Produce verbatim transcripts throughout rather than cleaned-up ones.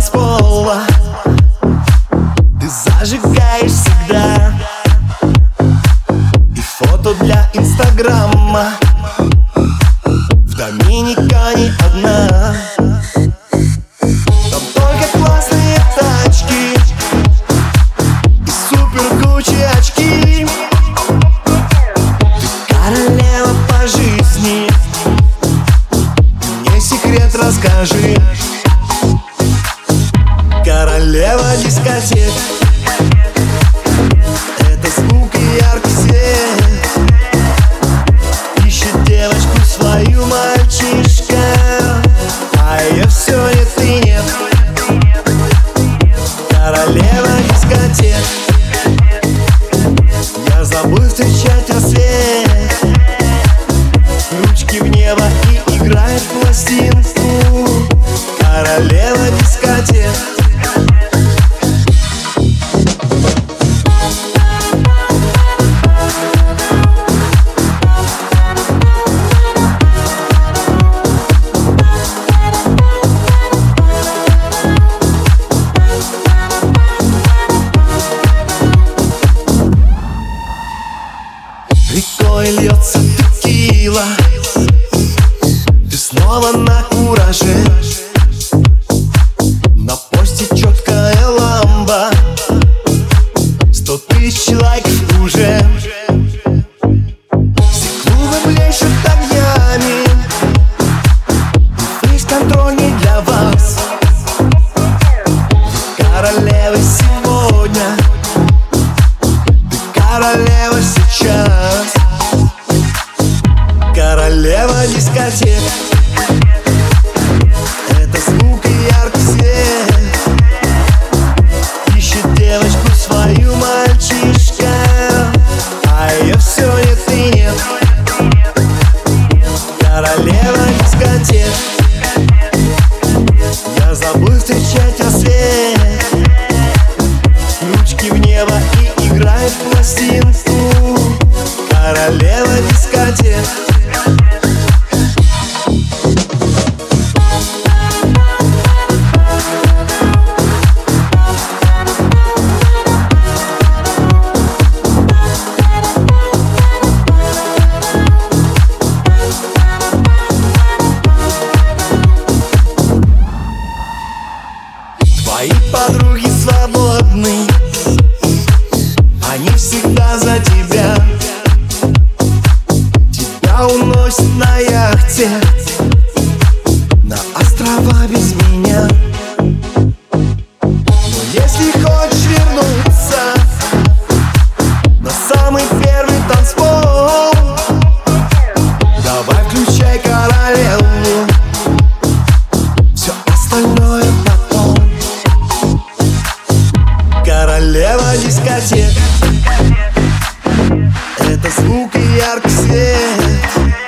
танцпола ты зажигаешь всегда. И фото для инстаграма в Доминикане одна. Там только классные тачки и супер Гуччи очки. Ты королева по жизни, мне секрет расскажи. Королева дискотек — это звук и яркий свет. Ищет девочку свою мальчишка, а ее все нет и нет. Королева дискотек, я забыл встречать рассвет. Ручки в небо и играет пластинку. Королева дискотек. Рекой льется текила, ты снова на кураже. На посте четкая ламба, сто тысяч лайков уже. Все клубы блещут огнями, фейс-контроль не для вас. Вы королевы сегодня, ты королева сейчас. Королева дискотек — это звук и яркий свет. Ищет девочку свою мальчишка, а ее все нет и нет. Королева дискотек, я забыл встречать рассвет. Ручки в небо и играет пластинку. Королева дискотек. Твои подруги свободны, они всегда за тебя. Тебя уносят на яхте на острова без меня. Но если хочешь вернуться на самый первый танцпол, давай включай королеву, все остальное потом. Королева дискотек — это звук и яркий свет.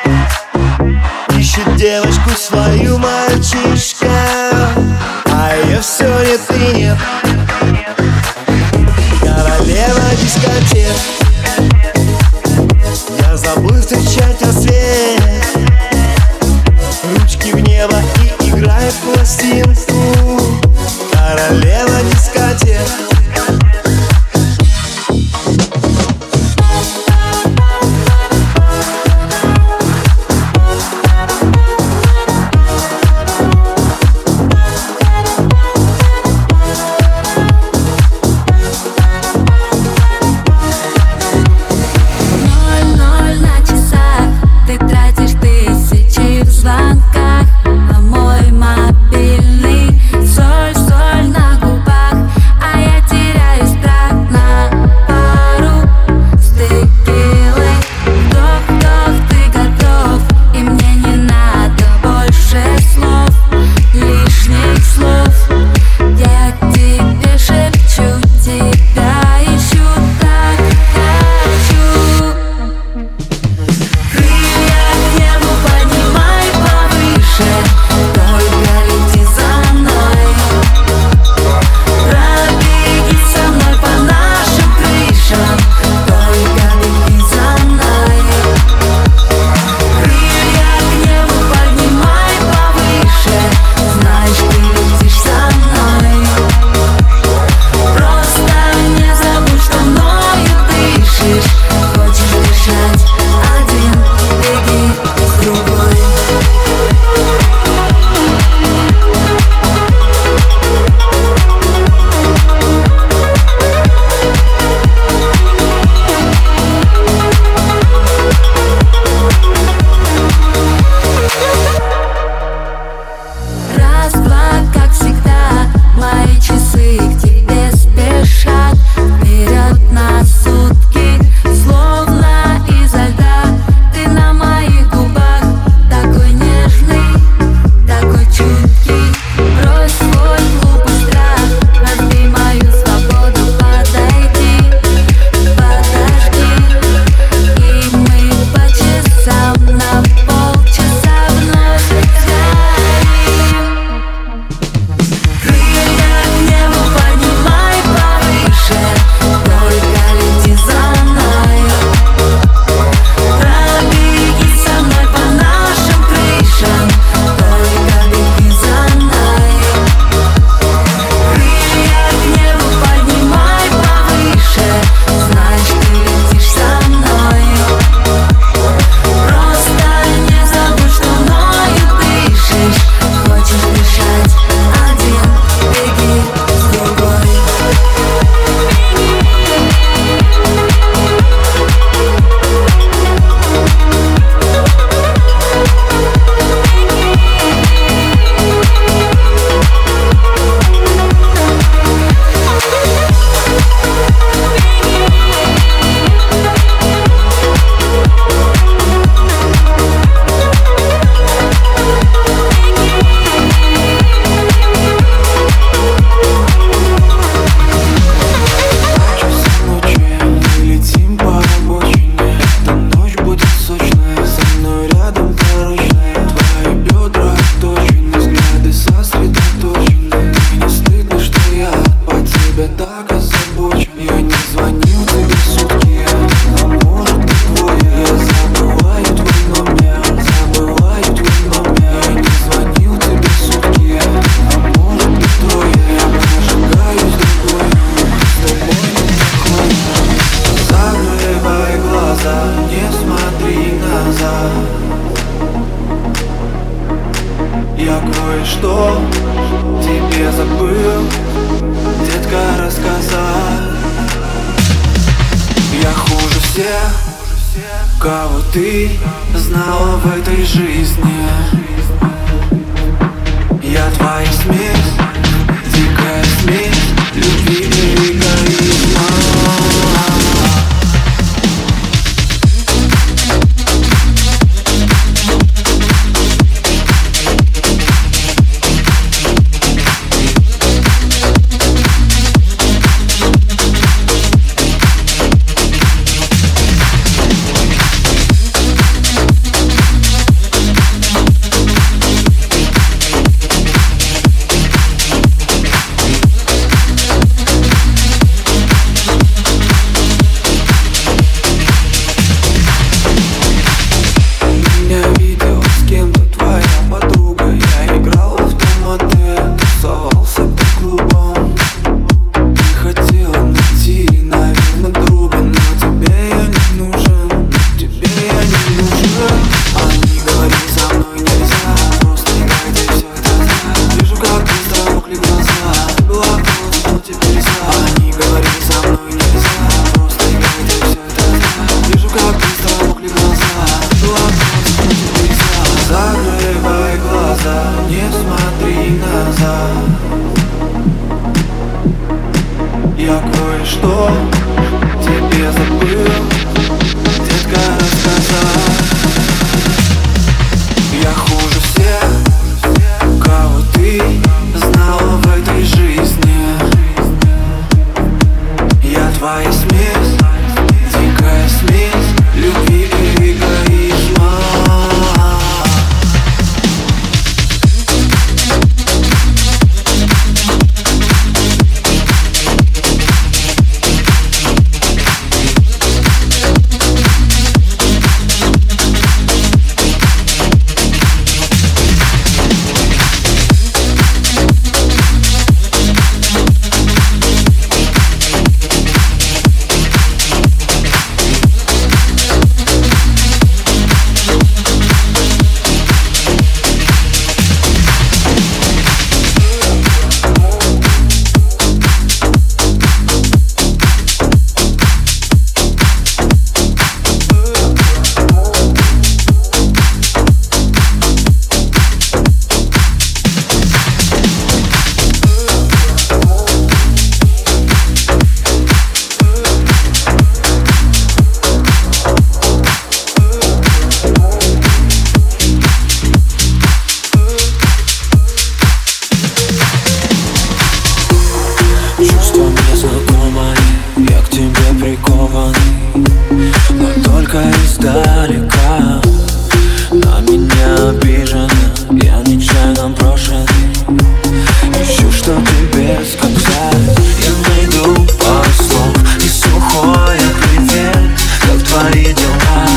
Ищет девочку свою мальчишка, а ее все нет и нет. Королева дискотек, я забыл встречать рассвет. Ручки в небо и играет пластинку. Королева дискотек. Ты тратишь тысячи в звонках, а мой мобильный Я кое-что тебе забыл, детка, рассказать. Я хуже всех, кого ты знала в этой жизни. Я твоя смесь, дикая смесь любви и эгоизма. Закрывай глаза, не смотри назад. Я кое-что тебе забыл, детка, рассказать. Я хуже всех, кого ты знала в этой жизни. Я твоя смесь, дикая смесь любви и эгоизма. Но только издалека. На меня обижена, я нечаянно брошенный. Ищу, что тебе сказать. Я найду пару слов и сухой ответ, как твои дела.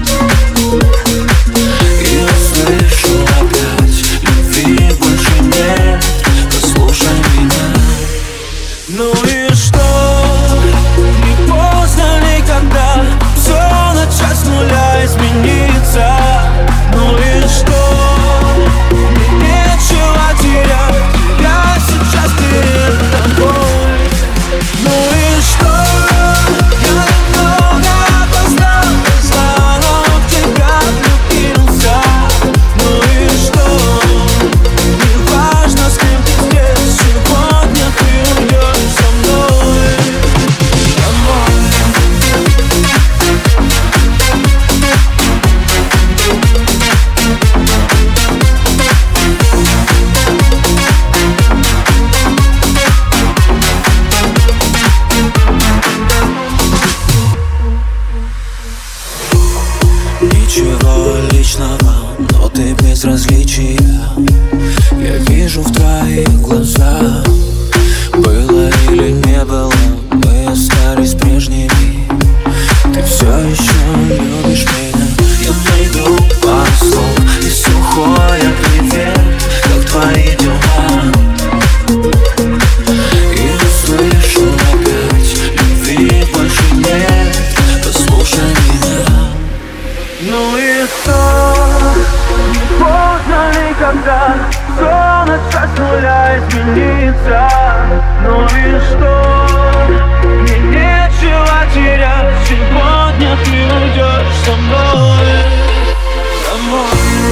И услышу опять: любви больше нет, послушай меня. Ну и что? Не поздно никогда все начать с нуля, измениться. Ну и что? Мне нечего терять, я сейчас перед тобой. Ну и что? Я немного опоздал, заново в тебя влюбился. Ну и что? Не важно, с кем ты здесь, сегодня ты уйдешь со мной домой. Ничего личного, но ты безразличия. Я вижу в твоих глазах. Было или не было, мы остались прежними. Ты все еще любишь меня. Я найду пару слов и сухой ответ, как твои дела. И услышу опять: любви больше нет, послушай меня. Ну и что? Не поздно никогда все нуля измениться. Ну и что? Мне нечего терять. Сегодня ты уйдешь со мной домой.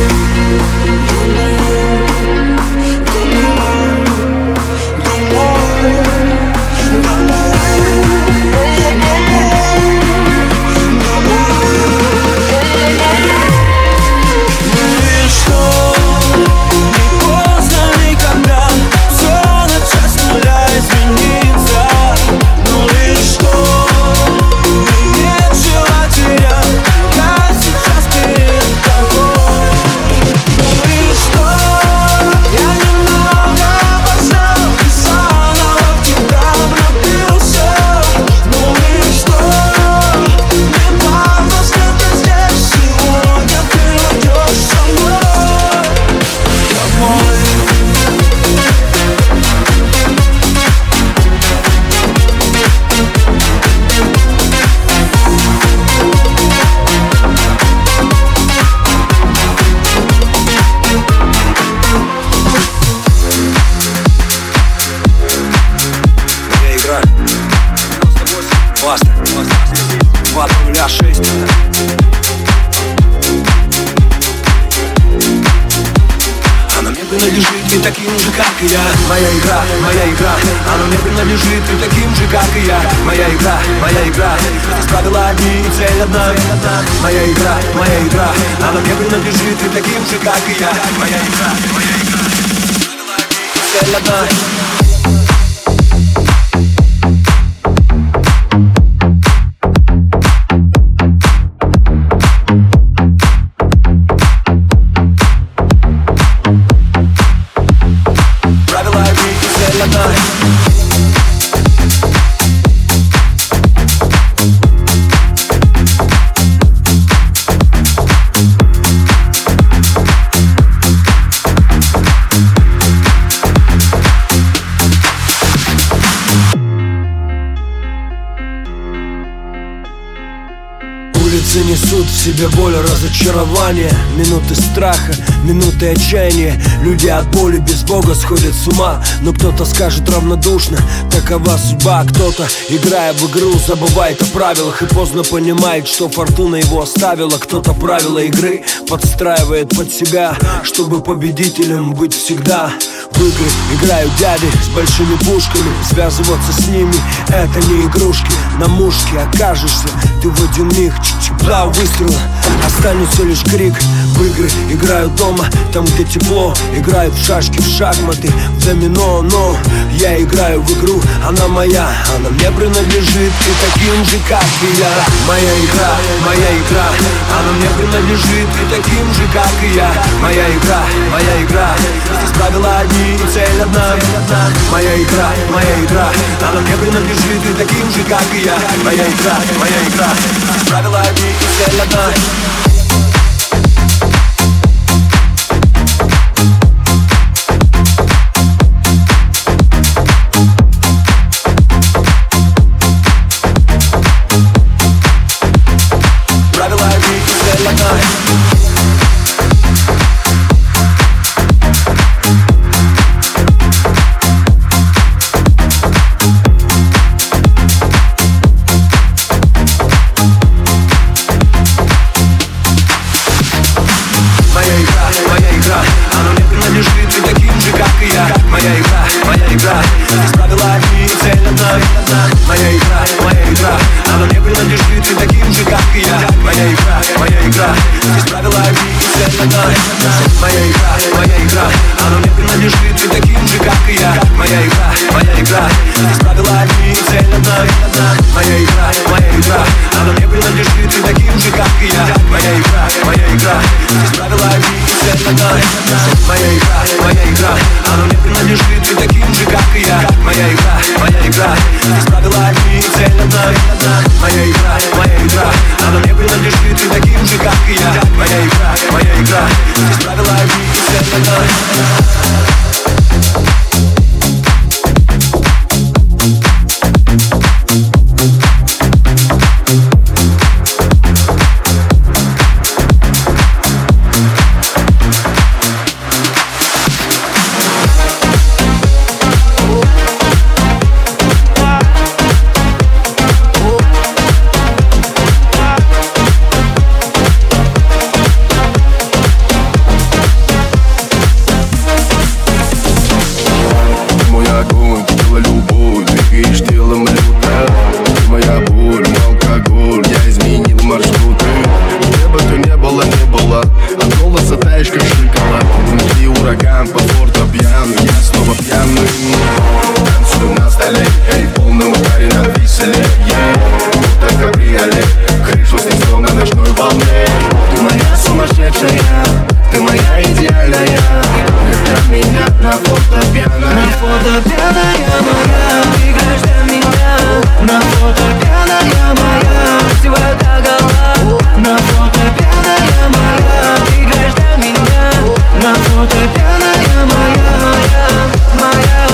Принадлежит, ты таким же, как и я. Моя игра, моя игра, она мне принадлежит, ты таким же, как и я. Моя игра, моя игра, здесь правила одни и цель одна. Моя игра, моя игра, она мне принадлежит, ты таким же, как и я. Моя игра, моя игра, правила одни и цель одна. Улицы несут в себе боль, разочарование, минуты страха, минуты отчаяния. Люди от боли без Бога сходят с ума. Но кто-то скажет равнодушно, такова судьба. Кто-то, играя в игру, забывает о правилах и поздно понимает, что фортуна его оставила. Кто-то правила игры подстраивает под себя, чтобы победителем быть всегда. В игры играют дяди с большими пушками, связываться с ними — это не игрушки. На мушке окажешься ты в один миг. Два выстрела, останется лишь крик. В игры играют дома, там где тепло. Играют в шашки, в шахматы, в домино. Но я играю в игру, она моя, она мне принадлежит, и таким же, как и я. Моя игра, моя игра, она мне принадлежит, и таким же, как и я. Моя игра, моя игра, здесь правила одни и цель одна. Моя игра, моя игра, она мне принадлежит, и таким же, как и я. Моя игра, моя игра, здесь правила одни и цель одна. Здесь правила одни и цель одна. Моя игра, моя игра, она мне принадлежит, и таким же, как и я. Моя игра, моя игра, здесь правила одни и цель одна. Моя игра, моя игра, она мне принадлежит, и таким же, как и я. Моя игра, моя игра, здесь правила одни и цель одна. Моя игра, моя игра, она мне принадлежит, и таким же, как и я. Моя игра, моя игра, здесь правила одни и цель одна. Моя игра, моя игра, она мне принадлежит, и таким же, как и я. Моя игра, моя игра, здесь правила одни и цель одна. Моя игра, моя игра, она мне принадлежит, и таким же, как и я. Моя игра, моя игра, здесь правила одни и цель одна. на фото пьяная. На фото пьяная моя, играешь для меня. На фото пьяная моя, всего до гола. На фото пьяная моя, играешь для меня. На фото пьяная моя, моя, моя.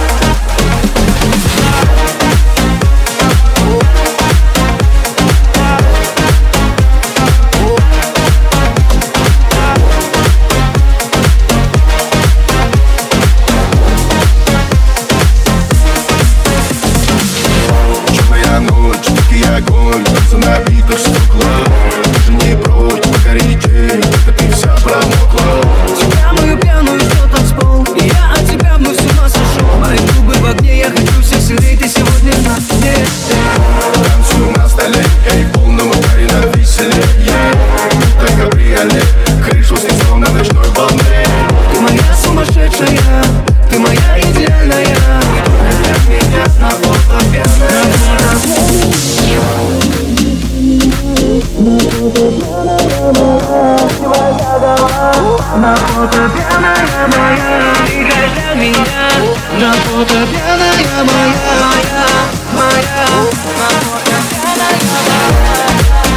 Огонь, танцы на битах стекла. Ты же не прочь, покоритель, это ты вся промокла. Тебя мою пьяную все танцпол, и я от тебя вновь с ума сошел. Мои губы в огне, я хочу всех сильней, ты сегодня на мне. Танцую на столе, я и в полном ударе на веселе. Будто кабриоле, крышу снесло на ночной волне. Ты моя сумасшедшая, ты моя идеальная. Для меня на фото пьяная. На фото пьяная моя, играешь для меня. На фото пьяная моя, моя, моя. На фото пьяная моя.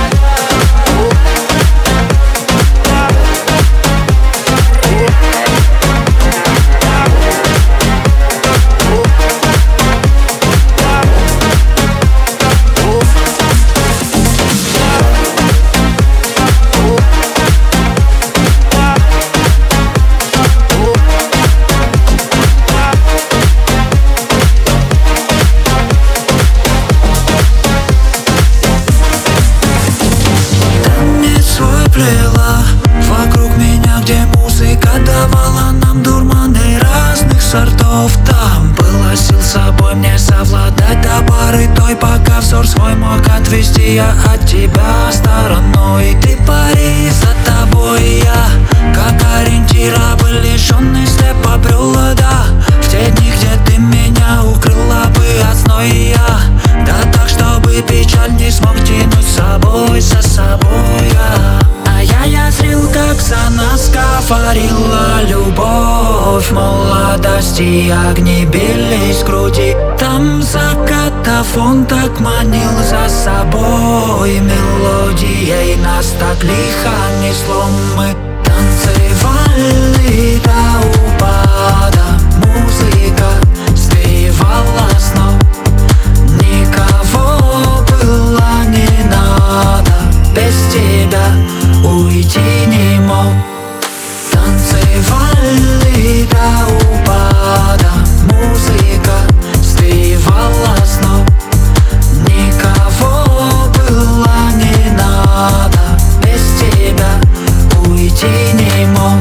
Вокруг меня, где музыка давала нам дурманы разных сортов. Там было сил с собой мне совладать до поры той, пока взор свой мог отвести я от тебя стороной. Ты пари, за тобой я, как ориентир, был лишенный слепо брела, да. В те дни, где ты меня укрыла бы от зноя я, да так, чтобы печаль не смог тянуть с собой, за собой я. А я, я зрел, как за нас говорила любовь молодости. Огни бились в груди, там закатафон так манил за собой мелодией. Нас так лихо несло, мы танцевали до упада. Музыка сбивала с ног, никого было не надо. Без тебя уйти не мог. Танцевали до упада. Музыка сбивала с ног, никого было не надо. Без тебя уйти не мог.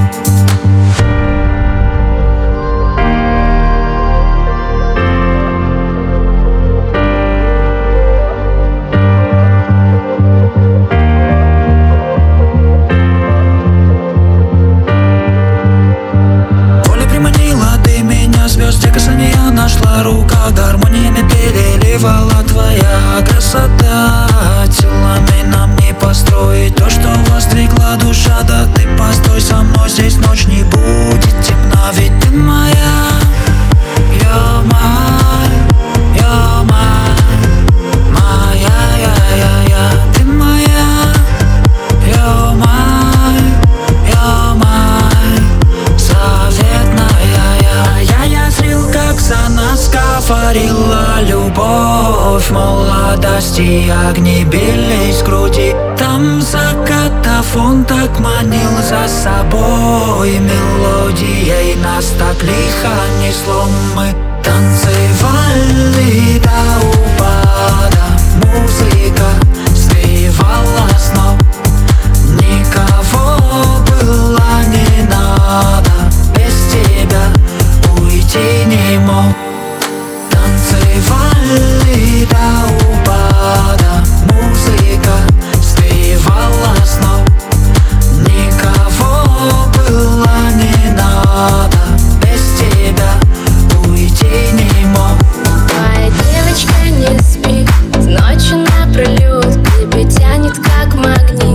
Нашла рука, гармониями переливала твоя красота. Телами нам не построить то, что востригла душа. Да ты постой со мной, здесь ночь не будет темна. Ведь ты моя, you're mine, you're mine, моя, я, я, я. Ты моя, you're mine, you're mine, заветная я. Я, я зрел, как за нас говорила любовь молодости. Огни бились в груди, там закатафон так манил за собой мелодией. Нас так лихо несло, мы танцевали до упада. Музыка сбивала с ног, никого было не надо. Без тебя уйти не мог. Танцевали до упада. Музыка сбивала с ног, никого было не надо. Без тебя уйти не мог. Моя девочка не спит, ночью напролет, тебя тянет как магнит.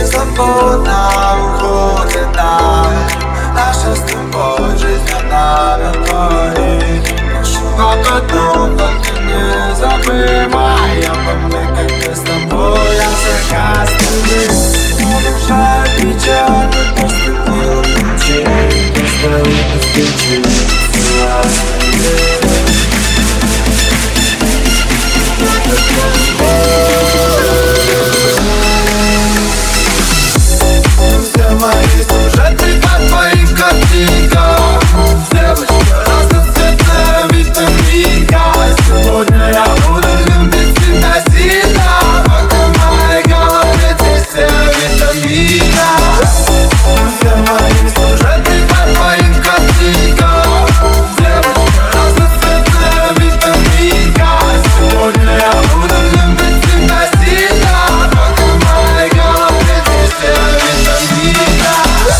свободно уходит даль. Наша с тобой жизнь одна говорит. А потом только не забывай обо мне, как мы с тобой о всех остальных. Жаль, печаль, мы просто не лучей. Остались без причин, все остальные. Все мои сюжеты по твоим картинкам. Девочка разноцветная витаминка. Сегодня я буду любить тебя сильно, пока в моей голове здесь все витамина. Все мои сюжеты по твоим картинкам. Девочка разноцветная витаминка. Сегодня я буду любить тебя сильно, пока в моей голове здесь все витамина.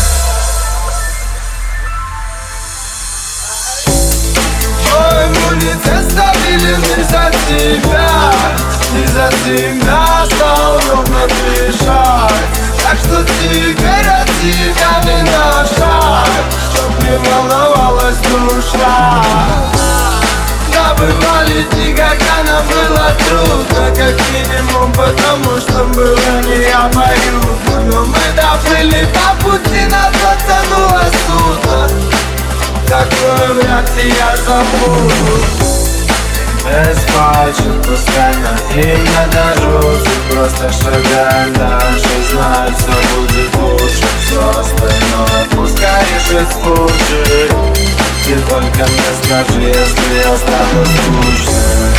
Ой, иммунитет стабилен из-за тебя. Из-за тебя стал ровно дышать. Так что теперь от тебя не на шаг, чтоб не волновалась душа. Да бывали дни, когда нам было трудно, как минимум, потому что было не обоюдно. Но мы доплыли по пути, нас затянуло судно. Такое вряд ли я забуду. Без пальчик, пускай на имя дороже. Просто шагаем дальше, знаю, все будет лучше. Все остальное пускай решит случай. Ты только мне скажи, если я стану скучным.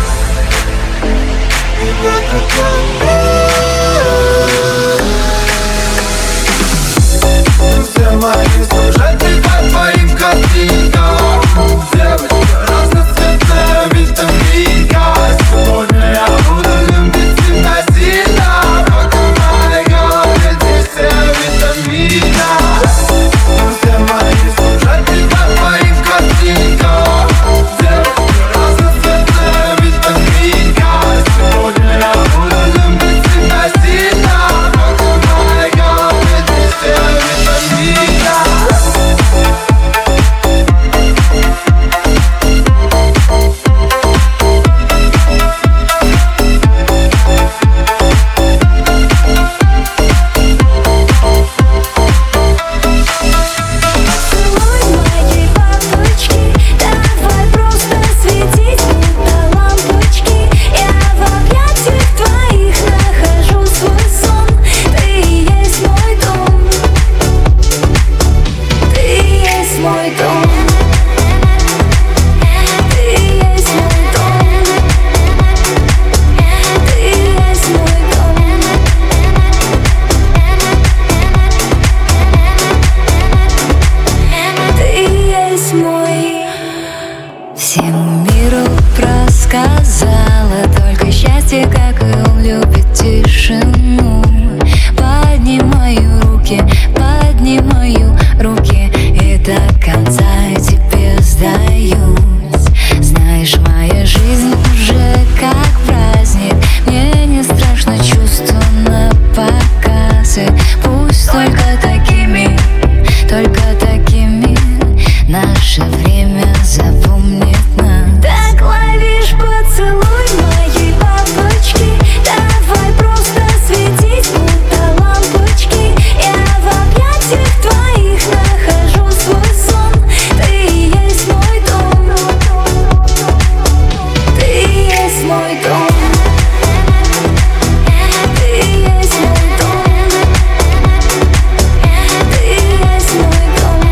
И я такой. Все мои сюжеты по твоим картинкам. Девочка разноцветная витаминка. Сегодня я буду любить тебя сильно, пока в моей голове здесь все витамина. Все мои сюжеты по твоим картинкам. Девочка разноцветная витаминка. Сегодня я буду любить тебя сильно, пока в моей голове здесь все витамина. Всему миру рассказала только счастье, как он любит тишину. Поднимаю руки, поднимаю руки, и до конца тебе сдаюсь. Знаешь, моя жизнь уже как праздник. Мне не страшно чувства на показы. Пусть только такими, только такими наше время запомнит нас. Так ловишь поцелуй моей бабочки. Давай просто светить, будто лампочки. Я в объятиях твоих нахожу свой сон. Ты и есть мой дом. Ты и есть мой дом. Ты и есть мой дом. Ты и есть мой дом.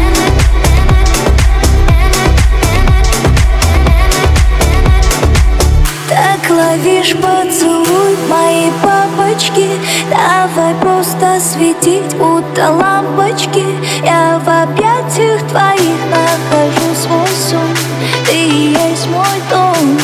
Так ловишь поцелуй моей бабочки. Давай просто светить, будто лампочки. Я в объятиях твоих нахожу свой сон. Ты и есть мой дом.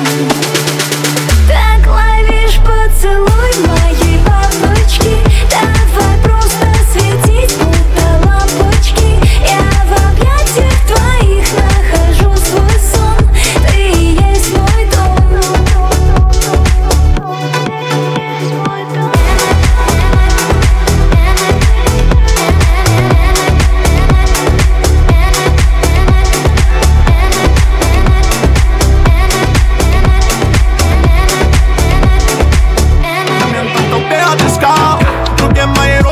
Так ловишь поцелуй моей бабочки. Давай просто светить, будто лампочки. Я в объятиях твоих нахожу свой сон. Ты и есть мой дом. Ты и есть мой дом.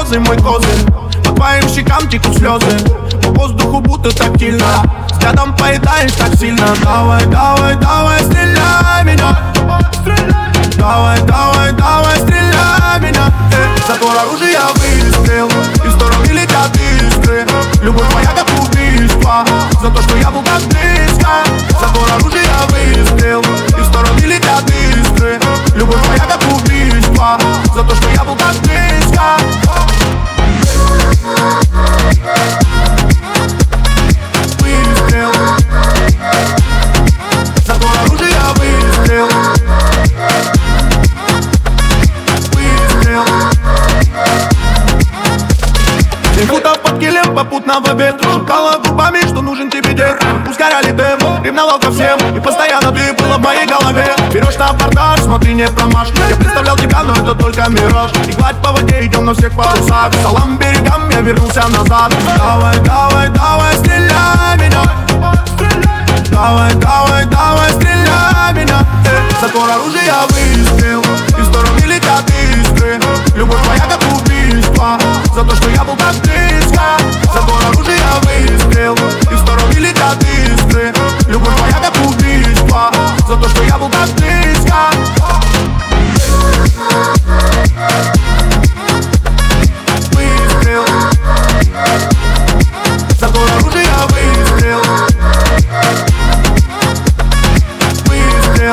розы мой козырь. По твоим щекам текут слезы, по воздуху будто тактильно. Взглядом поедаешь так сильно. Давай, давай, давай, стреляй меня. Давай, давай, давай, стреляй меня. э, Затвор оружия выстрел, и в стороны летят искры. Любовь моя как убийство, за то, что я был так близко. Затвор оружия выстрел, и в стороны летят искры. Любовь моя как убийство, за то, что я был так близко. Выстрел, затвор оружия выстрел. Выстрел. Семь футов под килем попутного ветра. Шептала губами, что нужен тебе дед. Ускоряли темп, ревновал ко всем. И постоянно ты была в моей голове. Берешь на абордаж, смотри, не промажь. Я представлял тебя, но это только мираж. И гладь по воде, идем на всех парусах. Салам берегам, я вернулся назад. Давай, давай, давай, стреляй меня. Давай, давай, давай, стреляй меня. э, Затвор оружия выстрел, и в стороны летят искры. Любовь моя как убийство, за то, что я был так близко. Затвор оружия выстрел, и в стороны летят искры. Любовь моя как убийство, за то, что я был так близко. Выстрел, затвор оружия выстрел. Выстрел.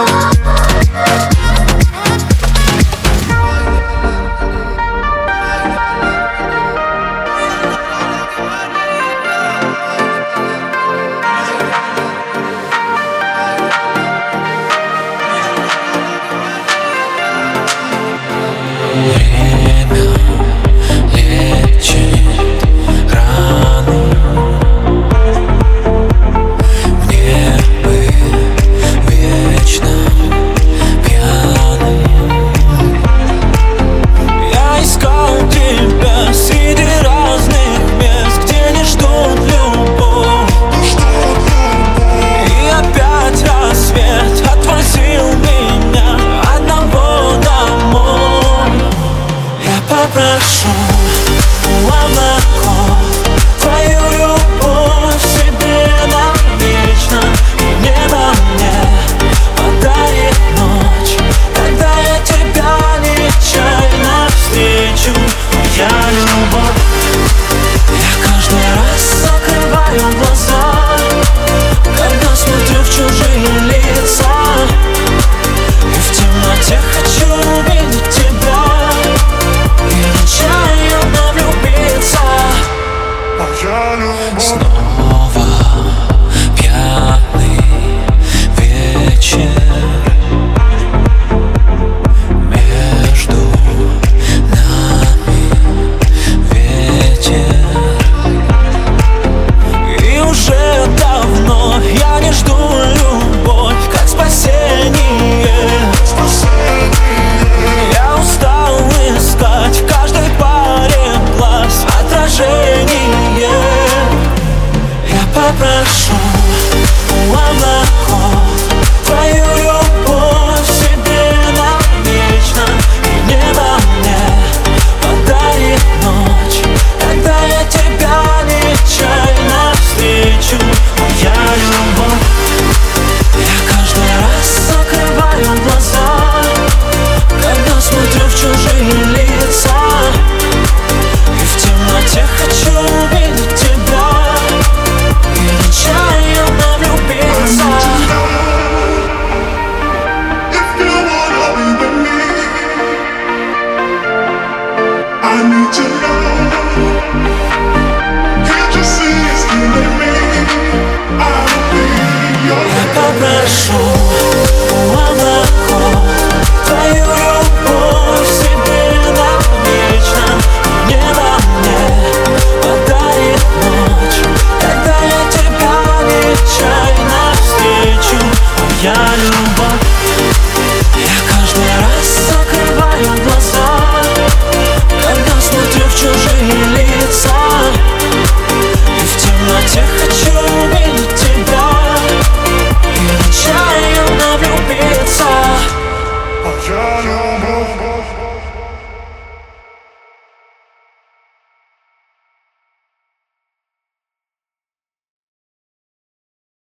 I need to know.